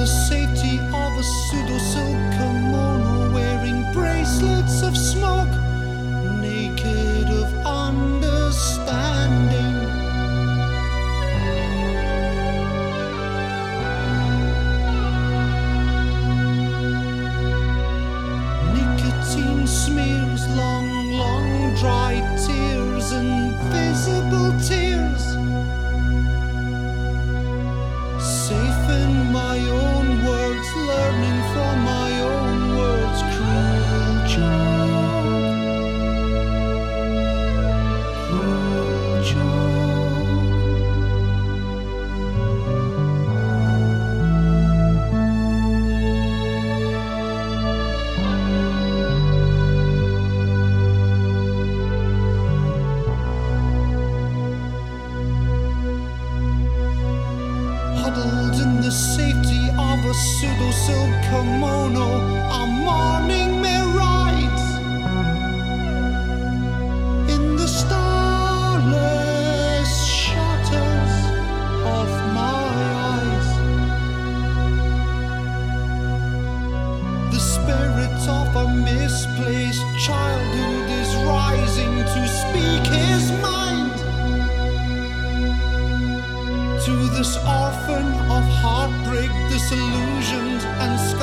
safety of a pseudo-silk kimono, wearing bracelets of smoke, naked of understanding. Nicotine smears, long, long dry tears, invisible tears. Safe in my own words, learning from my own words. Cruel joke, cruel joke. Huddled in the safety of a pseudo-silk kimono, our morning may rise in the starless shutters of my eyes. The spirit of a misplaced childhood is rising to speak his mind to this orphan of heartbreak, disillusioned and